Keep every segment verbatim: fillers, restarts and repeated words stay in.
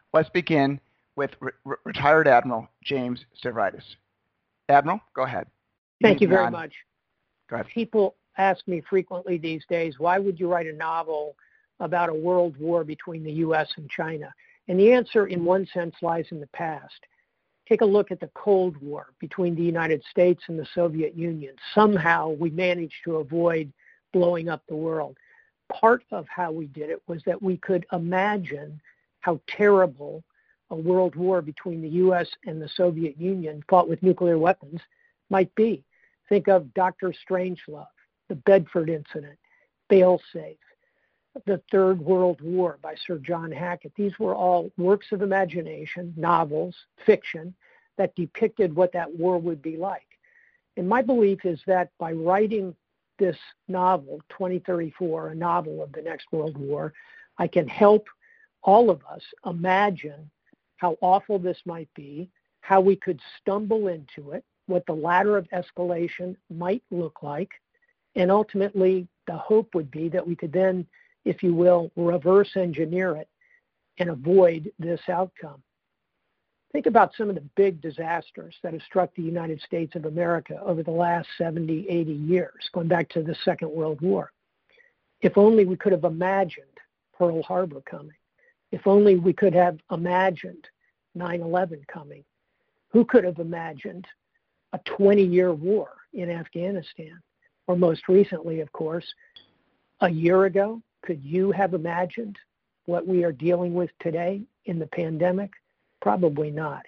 Let's begin with re- re- retired Admiral James Stavridis. Admiral, go ahead. You Thank you very on. much. Go ahead. People ask me frequently these days, why would you write a novel about a world war between the U S and China? And the answer, in one sense, lies in the past. Take a look at the Cold War between the United States and the Soviet Union. Somehow we managed to avoid blowing up the world. Part of how we did it was that we could imagine how terrible a world war between the U S and the Soviet Union, fought with nuclear weapons, might be. Think of Doctor Strangelove, the Bedford Incident, Failsafe, the Third World War by Sir John Hackett. These were all works of imagination, novels, fiction, that depicted what that war would be like. And my belief is that by writing this novel, twenty thirty-four, a novel of the next World War, I can help all of us imagine how awful this might be, how we could stumble into it, what the ladder of escalation might look like, and ultimately the hope would be that we could then, if you will, reverse engineer it and avoid this outcome. Think about some of the big disasters that have struck the United States of America over the last seventy, eighty years, going back to the Second World War. If only we could have imagined Pearl Harbor coming. If only we could have imagined nine eleven coming. Who could have imagined a twenty-year war in Afghanistan? Or most recently, of course, a year ago, could you have imagined what we are dealing with today in the pandemic? Probably not.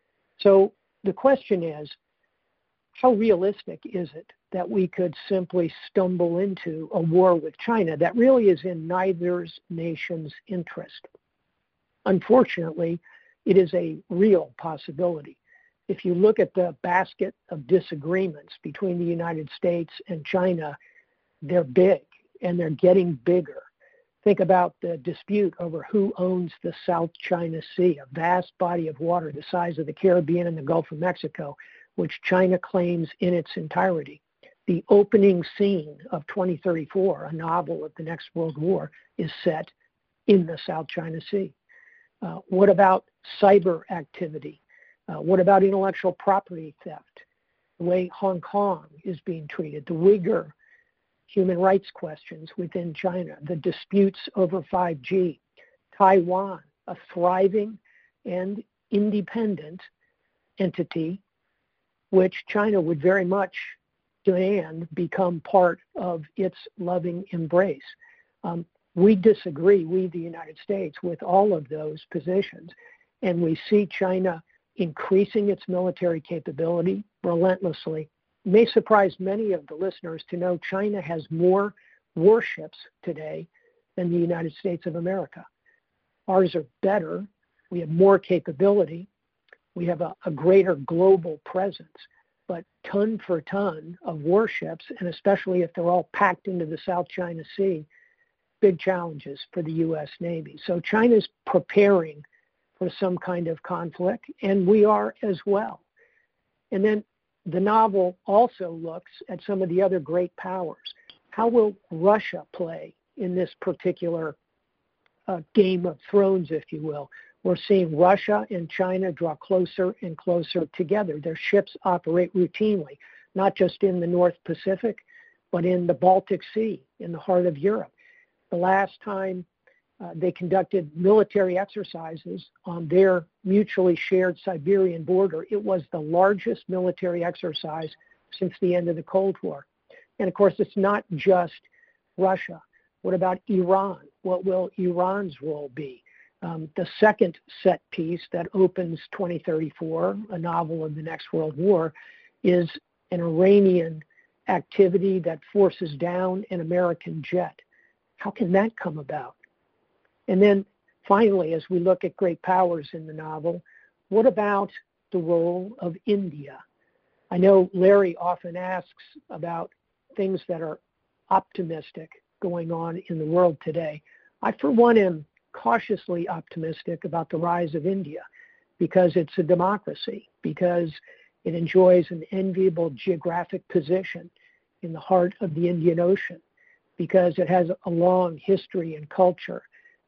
So the question is, how realistic is it that we could simply stumble into a war with China that really is in neither nation's interest? Unfortunately, it is a real possibility. If you look at the basket of disagreements between the United States and China, they're big and they're getting bigger. Think about the dispute over who owns the South China Sea, a vast body of water the size of the Caribbean and the Gulf of Mexico, which China claims in its entirety. The opening scene of twenty thirty-four, a novel of the next World War, is set in the South China Sea. Uh, what about cyber activity? Uh, what about intellectual property theft? The way Hong Kong is being treated, the Uyghur human rights questions within China, the disputes over five G, Taiwan, a thriving and independent entity, which China would very much demand become part of its loving embrace. Um, we disagree, we the United States, with all of those positions, and we see China increasing its military capability relentlessly. It may surprise many of the listeners to know China has more warships today than the United States of America. Ours are better. We have more capability. We have a, a greater global presence. But ton for ton of warships, and especially if they're all packed into the South China Sea, big challenges for the U S Navy. So China's preparing for some kind of conflict, and we are as well. And then the novel also looks at some of the other great powers. How will Russia play in this particular uh, Game of Thrones, if you will? We're seeing Russia and China draw closer and closer together. Their ships operate routinely, not just in the North Pacific, but in the Baltic Sea, in the heart of Europe. The last time uh, they conducted military exercises on their mutually shared Siberian border, it was the largest military exercise since the end of the Cold War. And of course, it's not just Russia. What about Iran? What will Iran's role be? Um, the second set piece that opens twenty thirty-four, a novel of the next World War, is an Iranian activity that forces down an American jet. How can that come about? And then finally, as we look at great powers in the novel, what about the role of India? I know Larry often asks about things that are optimistic going on in the world today. I, for one, am cautiously optimistic about the rise of India because it's a democracy, because it enjoys an enviable geographic position in the heart of the Indian Ocean, because it has a long history and culture,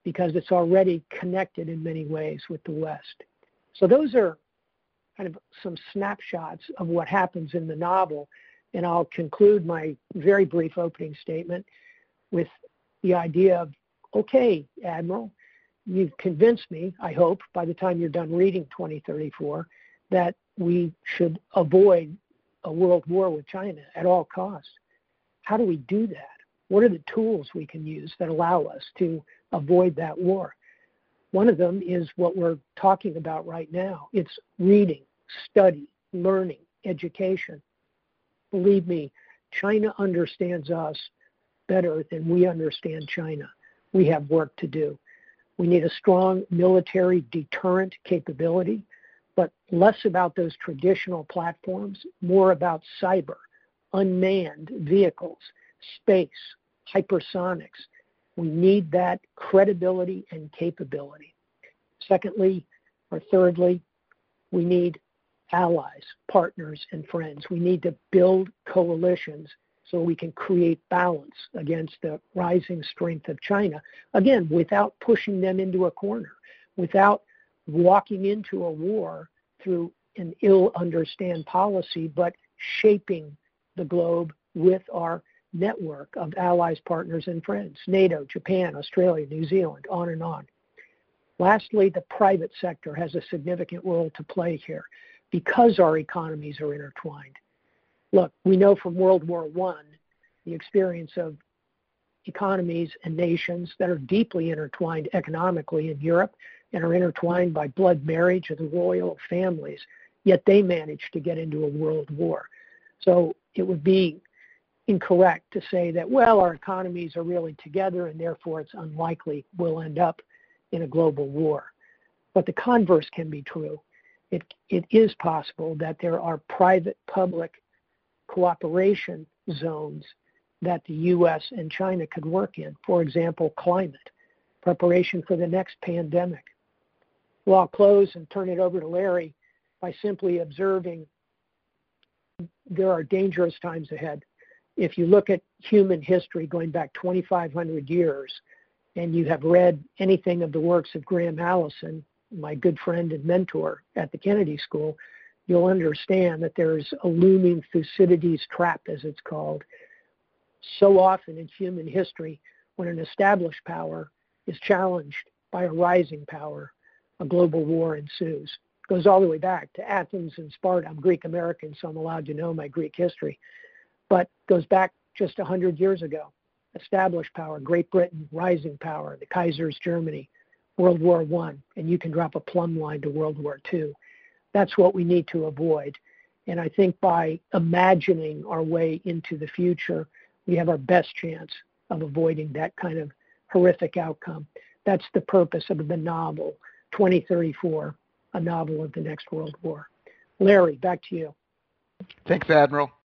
because it's already connected in many ways with the West. So those are kind of some snapshots of what happens in the novel, and I'll conclude my very brief opening statement with the idea of, okay, Admiral, you've convinced me, I hope, by the time you're done reading twenty thirty-four, that we should avoid a world war with China at all costs. How do we do that? What are the tools we can use that allow us to avoid that war? One of them is what we're talking about right now. It's reading, study, learning, education. Believe me, China understands us better than we understand China. We have work to do. We need a strong military deterrent capability, but less about those traditional platforms, more about cyber, unmanned vehicles, space, hypersonics. We need that credibility and capability. Secondly, or thirdly, we need allies, partners, and friends. We need to build coalitions so we can create balance against the rising strength of China, again, without pushing them into a corner, without walking into a war through an ill-understand policy, but shaping the globe with our network of allies, partners, and friends, NATO, Japan, Australia, New Zealand, on and on. Lastly, the private sector has a significant role to play here because our economies are intertwined. Look, we know from World War One the experience of economies and nations that are deeply intertwined economically in Europe and are intertwined by blood marriage of the royal families, yet they managed to get into a world war. So it would be incorrect to say that, well, our economies are really together and therefore it's unlikely we'll end up in a global war. But the converse can be true. It, it is possible that there are private-public cooperation zones that the U S and China could work in. For example, climate, preparation for the next pandemic. Well, I'll close and turn it over to Larry by simply observing there are dangerous times ahead. If you look at human history going back twenty-five hundred years, and you have read anything of the works of Graham Allison, my good friend and mentor at the Kennedy School, you'll understand that there's a looming Thucydides trap, as it's called. So often in human history, when an established power is challenged by a rising power, a global war ensues. It goes all the way back to Athens and Sparta. I'm Greek American, so I'm allowed to know my Greek history. But goes back just one hundred years ago. Established power, Great Britain, rising power, the Kaiser's Germany, World War One, and you can drop a plumb line to World War Two. That's what we need to avoid. And I think by imagining our way into the future, we have our best chance of avoiding that kind of horrific outcome. That's the purpose of the novel, twenty thirty-four, a novel of the next World War. Larry, back to you. Thanks, Admiral.